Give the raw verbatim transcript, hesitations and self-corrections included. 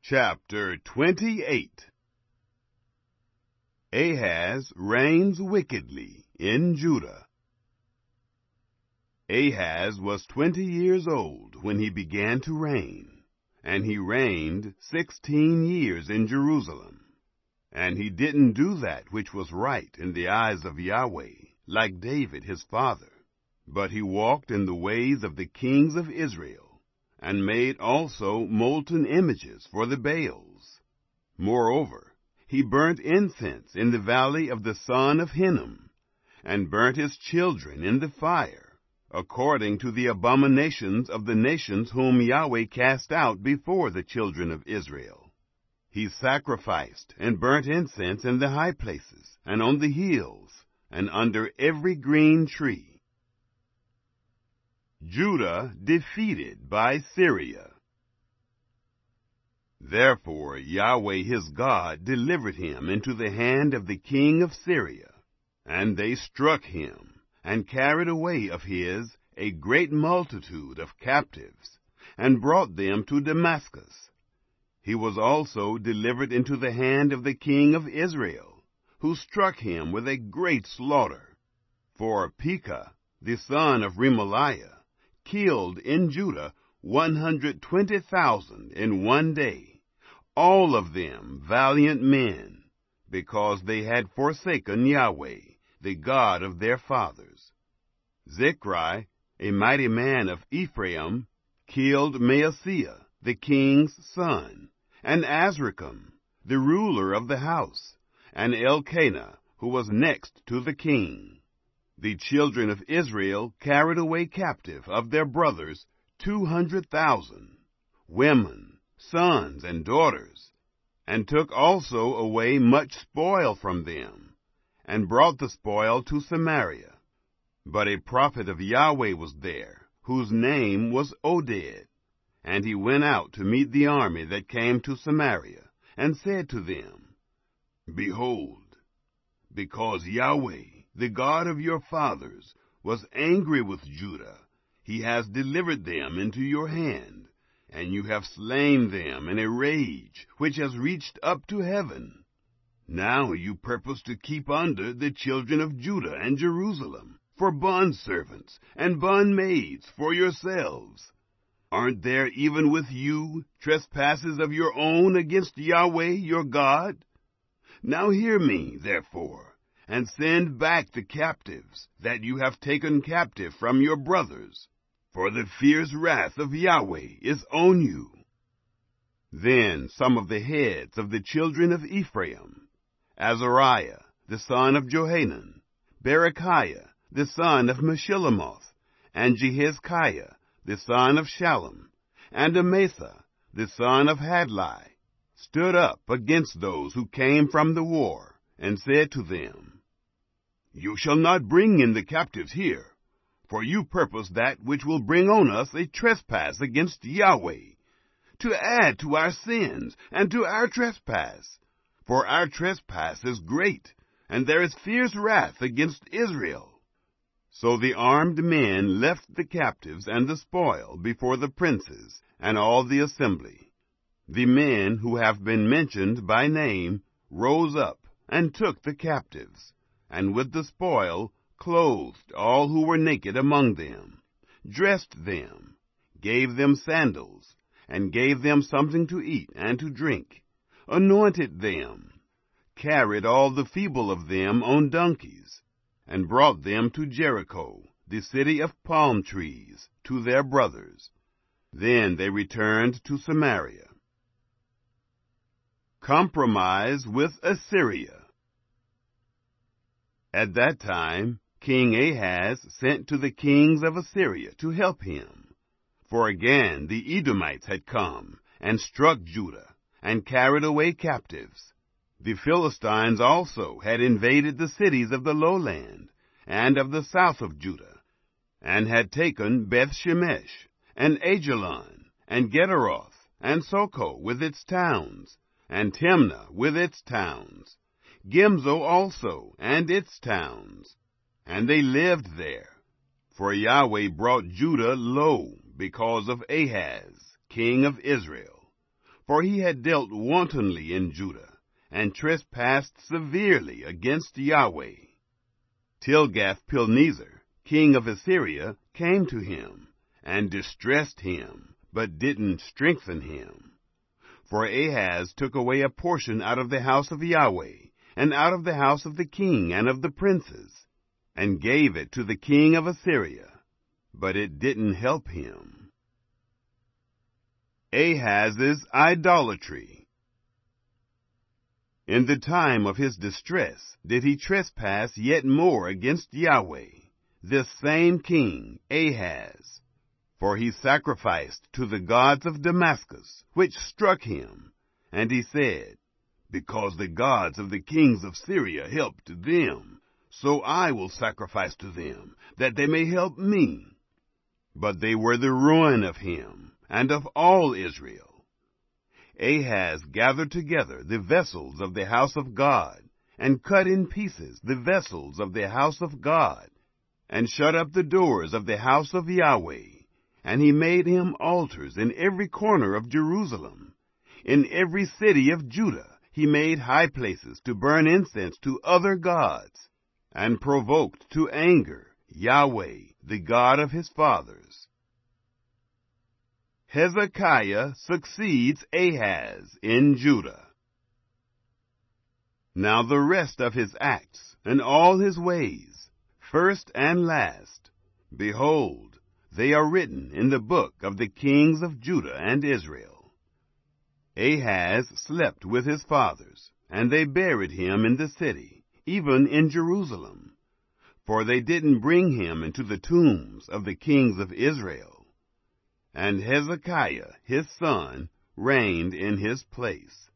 Chapter twenty-eight. Ahaz reigns wickedly in Judah. Ahaz was twenty years old when he began to reign, and he reigned sixteen years in Jerusalem. And he didn't do that which was right in the eyes of Yahweh, like David his father, but he walked in the ways of the kings of Israel, and made also molten images for the Baals. Moreover, he burnt incense in the valley of the son of Hinnom, and burnt his children in the fire, according to the abominations of the nations whom Yahweh cast out before the children of Israel. He sacrificed and burnt incense in the high places, and on the hills, and under every green tree. Judah defeated by Syria. Therefore Yahweh his God delivered him into the hand of the king of Syria, and they struck him, and carried away of his a great multitude of captives, and brought them to Damascus. He was also delivered into the hand of the king of Israel, who struck him with a great slaughter. For Pekah, the son of Remaliah, killed in Judah one hundred twenty thousand in one day, all of them valiant men, because they had forsaken Yahweh, the God of their fathers. Zichri, a mighty man of Ephraim, killed Maaseiah, the king's son, and Azrikam, the ruler of the house, and Elkanah, who was next to the king. The children of Israel carried away captive of their brothers two hundred thousand, women, sons, and daughters, and took also away much spoil from them, and brought the spoil to Samaria. But a prophet of Yahweh was there, whose name was Oded, and he went out to meet the army that came to Samaria, and said to them, Behold, because Yahweh, the God of your fathers, was angry with Judah, he has delivered them into your hand, and you have slain them in a rage which has reached up to heaven. Now you purpose to keep under the children of Judah and Jerusalem, for bondservants and bondmaids for yourselves. Aren't there even with you trespasses of your own against Yahweh your God? Now hear me, therefore, and send back the captives that you have taken captive from your brothers, for the fierce wrath of Yahweh is on you. Then some of the heads of the children of Ephraim, Azariah, the son of Johanan, Berechiah, the son of Meshillemoth, and Jehizkiah, the son of Shallum, and Amatha, the son of Hadlai, stood up against those who came from the war, and said to them, You shall not bring in the captives here, for you purpose that which will bring on us a trespass against Yahweh, to add to our sins and to our trespass. For our trespass is great, and there is fierce wrath against Israel. So the armed men left the captives and the spoil before the princes and all the assembly. The men who have been mentioned by name rose up and took the captives, and with the spoil clothed all who were naked among them, dressed them, gave them sandals, and gave them something to eat and to drink, anointed them, carried all the feeble of them on donkeys, and brought them to Jericho, the city of palm trees, to their brothers. Then they returned to Samaria. Compromise with Assyria. At that time, King Ahaz sent to the kings of Assyria to help him. For again the Edomites had come, and struck Judah, and carried away captives. The Philistines also had invaded the cities of the lowland, and of the south of Judah, and had taken Beth-Shemesh, and Ajalon, and Gederoth, and Soko with its towns, and Timnah with its towns, Gimzo also, and its towns. And they lived there. For Yahweh brought Judah low because of Ahaz, king of Israel. for he had dealt wantonly in Judah, and trespassed severely against Yahweh. Tilgath-Pilneser, king of Assyria, came to him, and distressed him, but didn't strengthen him. For Ahaz took away a portion out of the house of Yahweh, and out of the house of the king and of the princes, and gave it to the king of Assyria, but it didn't help him. Ahaz's idolatry. In the time of his distress did he trespass yet more against Yahweh, this same king Ahaz. For he sacrificed to the gods of Damascus, which struck him. And he said, Because the gods of the kings of Syria helped them, so I will sacrifice to them, that they may help me. But they were the ruin of him, and of all Israel. Ahaz gathered together the vessels of the house of God, and cut in pieces the vessels of the house of God, and shut up the doors of the house of Yahweh. And he made him altars in every corner of Jerusalem. In every city of Judah he made high places to burn incense to other gods, and provoked to anger Yahweh, the God of his fathers. Hezekiah succeeds Ahaz in Judah. Now the rest of his acts, and all his ways, first and last, behold, they are written in the book of the kings of Judah and Israel. Ahaz slept with his fathers, and they buried him in the city, even in Jerusalem. For they didn't bring him into the tombs of the kings of Israel. And Hezekiah his son reigned in his place.